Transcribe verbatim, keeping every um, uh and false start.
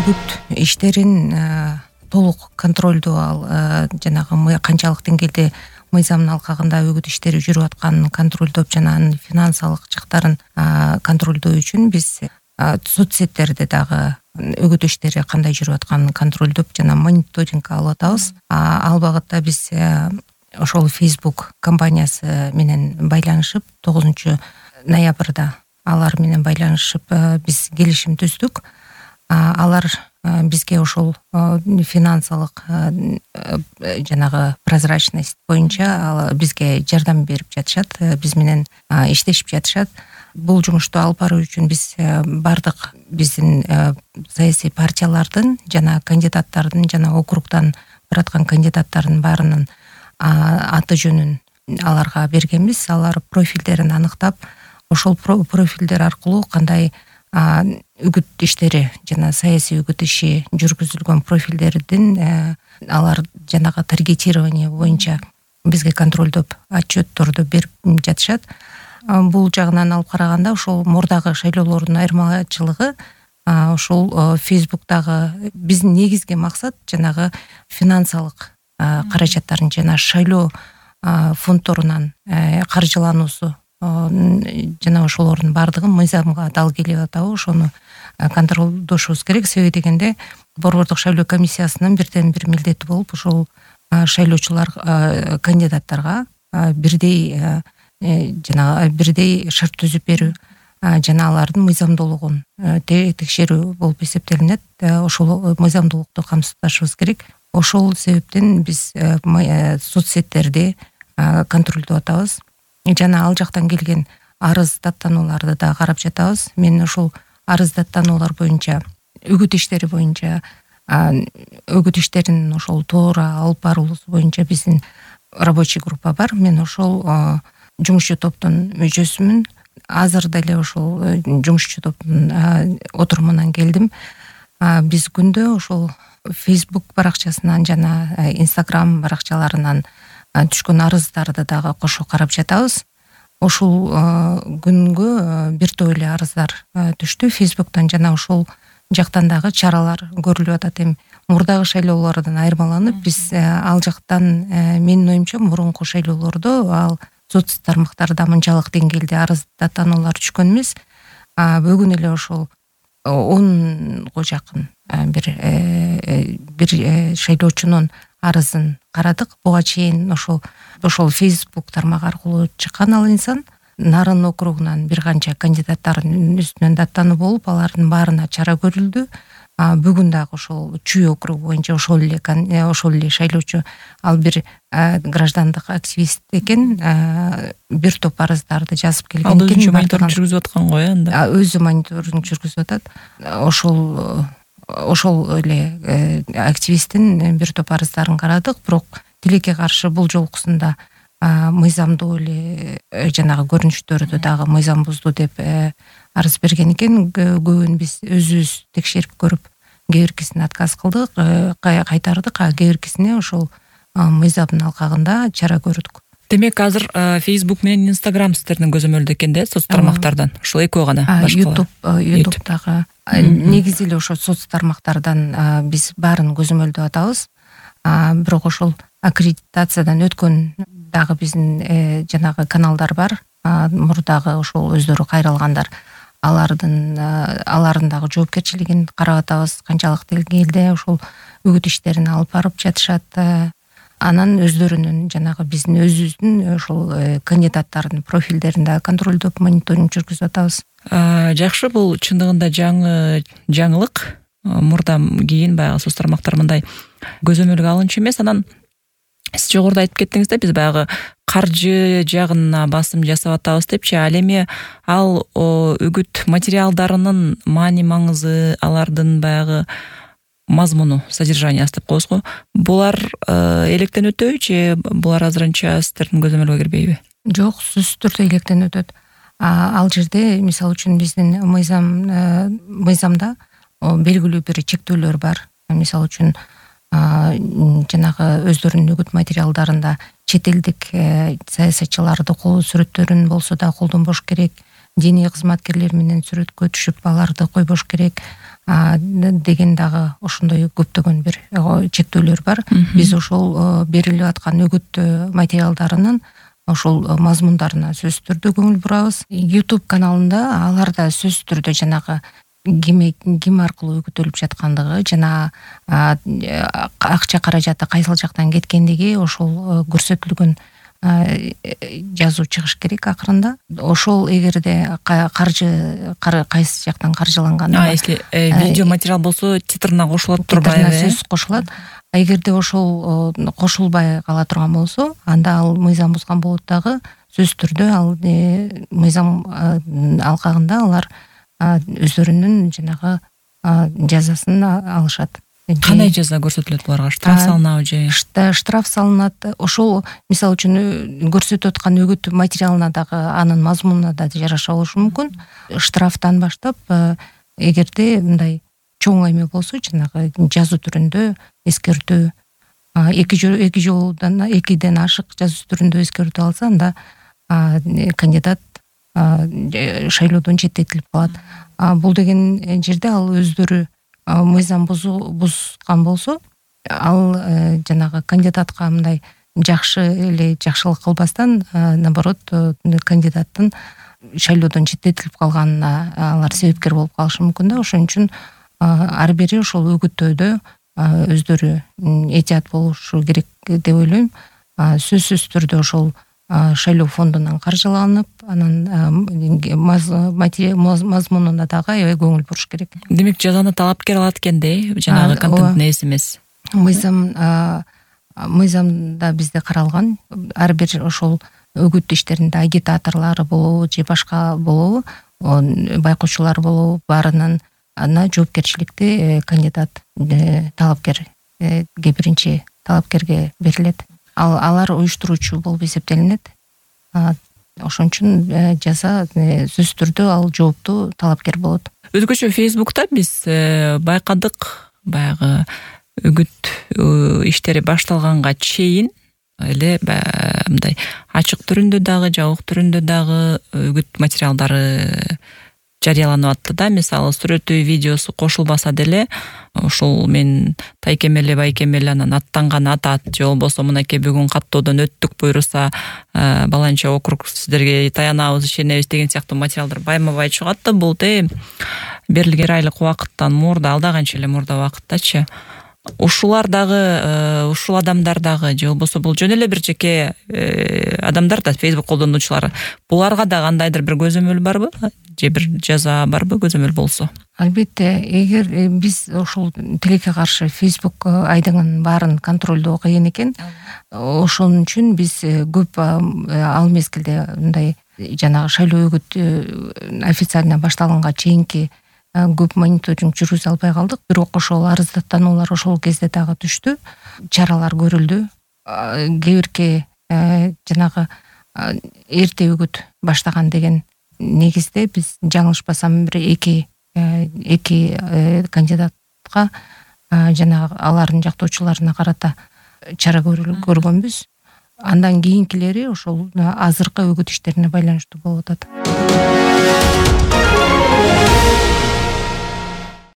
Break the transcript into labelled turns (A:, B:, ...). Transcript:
A: үгүт иштерин толук контролдуу ал жанагы канчалык деңгээлде мыйзамдын алкагында үгүт иштери жүрүп атканын контролдоп жана анын финансылык жактарын контролдоо үчүн биз соцсеттерде дагы үгүт иштери кандай жүрүп атканын контролдоп жана мониторинг алып атабыз. Ал багытта биз ошол Facebook компаниясы менен байланышып тогузунчу ноябрда алар менен байланышып биз келишим түздүк. Алар бизге ошол финансылык жанагы прозрачность боюнча бизге жардам берип жатышат, биз менен иштешип жатышат. Бул жумушту алып баруу үчүн биз бардык биздин саясий партиялардын жана кандидаттардын жана округдан бараткан кандидаттардын баарынын аты жөнүн аларга бергенбиз. Алар профилдерин аныктап, ошол профилдер аркылуу кандай үгүт иштери жана саясий үгүт иши жүргүзүлгөн профилдердин алар жанагы таргетирование боюнча бизге контролдоп отчетторду берип жатышат. Бул жагынан алып караганда ошол мурдагы шайлоолордун айырмачылыгы ошол Facebook'тагы биздин негизги максат жанагы финансылык каражаттарын жана шайлоо фондторунан каржылануусу жана ошолордун баардыгын мыйзамга дал келип атабы, ошону контролдошубуз керек. Себеби дегенде борбордук шайлоо комиссиясынын бирден бир милдети болуп ошол шайлоочулар кандидаттарга бирдей жана бирдей шарт түзүп берүү жана алардын мыйзамдуулугун текшерүү болуп эсептелинет. Ошол мыйзамдуулукту камсыздашыбыз керек. Ошол себептен биз соцсеттерди контролдоп атабыз жана ал жактан келген арыз даттанууларды да карап жатабыз. Мен ошол арыз даттануулар боюнча үгүт иштери боюнча үгүт иштерин ошол туура алып баруусу боюнча биздин рабочий группа бар. Мен ошол жумушчу топтун мүчөсүмүн. Азыр деле ошол жумушчу топтун отурумунан келдим. Биз күндө ошол Facebook баракчасынан жана Instagram баракчаларынан түшкөн арыздарды дагы кошо карап жатабыз. Ошол күнгө бир топ эле арыздар түштү Facebook'тан жана ошол жактан дагы чаралар көрүлүп атат. Эми мурдагы шайлоолордон айырмаланып биз ал жактан менин оюмча мурунку шайлоолордо ал соц тармактарда мынчалык деңгээлде арыз даттануулар түшкөн эмес. Бүгүн эле ошол онго жакын бир бир шайлоочунун арызын карадык. Буга чейин ошол ошол Facebook тармагы аркылуу чыккан ал инсан Нарын округунан бир канча кандидаттардын үстүнөн даттануу болуп, алардын баарына чара көрүлдү. Бүгүн дагы ошол Чүй округу боюнча ошол эле ошол эле шайлоочу, ал бир граждандык активист экен, бир топ арыздарды жазып келген экен.
B: Ал өзү мониторинг жүргүзүп аткан го, анда.
A: Өзү мониторинг жүргүзүп атат. Ошол ошол эле активисттин бир топ арыздарын карадык, бирок тилекке каршы бул жолкусунда мыйзамдуу эле жанагы көрүнүштөрдү дагы мыйзам бузду деп арыз берген экен. Көбүн биз өзүбүз текшерип көрүп, кээ биркисине отказ кылдык, кайтардык, а кээ биркисине ошол мыйзамдын алкагында чара көрдүк.
B: Демек азыр Facebook менен Instagram сиздердин көзөмөлдө экен да, соц тармактардан. Ошол экөө гана башкалар.
A: YouTube, YouTube'дагы негизи эле ошол соц тармактардан биз баарын көзөмөлдөп атабыз. Бирок ошол аккредитациядан өткөн дагы биздин жанагы каналдар бар. Мурдагы ошол өздөрү кайрылгандар. Алардын алардын дагы жоопкерчилигин карап атабыз. Канчалык деңгээлде ошол үгүт иштерин алып барып жатышат. Анан өздөрүнүн жанагы биздин өзүбүздүн ошол кандидаттардын профилдерин да контролдоп мониторинг жүргүзүп атабыз.
B: Жакшы, бул чындыгында жаңы жаңылык. Мурдан кийин баягы соц тармактар мындай көзөмөлгө алынчу эмес. Анан сиз жогоруда айтып кеттиңиз да, биз баягы каржы жагына басым жасап атабыз депчи. Ал эми ал үгүт материалдарынын маани маңызы, алардын баягы мазмуну, содержаниясы деп коебуз го. Булар электен өтөбү же булар азырынча сиздердин көзөмөлгө кирбейби?
A: Жок, сөзсүз түрдө электен өтөт. Ал жерде мисалы үчүн биздин мыйзам мыйзамда белгилүү бир чектөөлөр бар. Мисалы үчүн жанагы өздөрүнүн үгүт материалдарында чет элдик саясатчыларды кол сүрөттөрүн болсо да колдонбош керек диний кызматкерлер менен сүрөткө түшүп аларды койбош керек деген дагы ошондой көптөгөн бир чектөөлөр бар. Биз ошол берилип аткан үгүт материалдарынын ошол мазмундарына сөзсүз түрдө көңүл бурабыз. YouTube каналында аларда сөзсүз түрдө жанагы ким ким аркылуу үгүтөлүп жаткандыгы жана акча каражаты кайсыл жактан кеткендиги ошол көрсөтүлгөн жазуу чыгыш керек акырында. Ошол эгерде каржы кайсы жактан каржыланган,
B: если видео материал болсо титрына кошулат, турбайбы,
A: сөз кошулат. Эгерде ошол кошулбай кала турган болсо, анда ал мыйзам бузган болот дагы. Сөзсүз түрдө ал мыйзам алкагында алар өздөрүнүн жанагы жазасын алышат.
B: Кандай жаза көрсөтүлөт буларга? Штраф салынабы же?
A: Штраф салынат. Ошол мисалы үчүн көрсөтүп аткан үгүт материалына дагы анын мазмунуна да жараша болушу мүмкүн. Штрафтан баштап, эгерде мындай чоң эме болсо, жанагы жазуу түрүндө эскертүү, эки жолдан экиден ашык жазуу түрүндө эскертүү алса, анда кандидат шайлоодон четтетилип калат. Бул деген жерде ал өздөрү мыйзам бузган болсо, ал жанагы кандидатка мындай жакшы эле жакшылык кылбастан, наоборот, кандидаттын шайлоодон четтетилип калганына алар себепкер болуп калышы мүмкүн да. Ошон үчүн ар бири ошол үгүттөөдө өздөрү этият болушу керек деп ойлойм. Сөзсүз түрдө ошол шайлоо фондунан каржыланып, анан мазмунуна дагы аябай көңүл буруш керек.
B: Демек, жазаны талапкер алат экен да, жанагы контенттин ээси эмес.
A: Мыйзам мыйзамда бизде каралган, ар бир ошол үгүт иштеринде агитаторлор болобу же башка болобу, байкоочулар болобу, баарынын ана жоопкерчиликти кандидат талапкерге биринчи талапкерге берилет. Ал алар уюштуруучу болуп эсептелинет. Ошон үчүн жаза сөзсүз түрдө ал жооптуу талапкер болот.
B: Өзгөчө Facebook'та биз байкадык, баягы үгүт иштери башталганга чейин эле мындай ачык түрүндө дагы, жабык түрүндө дагы үгүт материалдары жарыяланып атты да. Мисалы, сүрөтү, видеосу кошулбаса деле, ошол мен тайкемеле байкемеле анан аттанган атат, же болбосо мынакей бүгүн каттоодон өттүк буйруса, баланча округ сиздерге таянабыз, ишенебиз деген сыяктуу материалдар байма-бай чыгат да. Бул те берилген айлык убакыттан мурда, алда канча эле мурда убакыттачы. Ушулар дагы, ушул адамдар дагы, же болбосо бул жөн эле бир жеке адамдар да, Facebook колдонуучулары. Буларга да кандайдыр бир көзөмөл барбы? Же бир жаза барбы көзөмөл болсо?
A: Албетте, эгер биз ошол тилекке каршы Facebook айдыңын баарын контролдоо кыйын экен, ошон үчүн биз көп ал мезгилде мындай жанагы шайлоо үгүт официально башталганга чейинки көп мониторинг жүргүзө албай калдык. Бирок ошол арыздаттануулар ошол кезде дагы түштү, чаралар көрүлдү. Кээ бирки жанагы эрте үгүт баштаган деген негизде биз жаңылышпасам бир эки эки кандидатка жанагы алардын жактоочуларына карата чара көргөнбүз. Андан кийинкилери ошол азыркы үгүт иштерине байланыштуу болуп атат.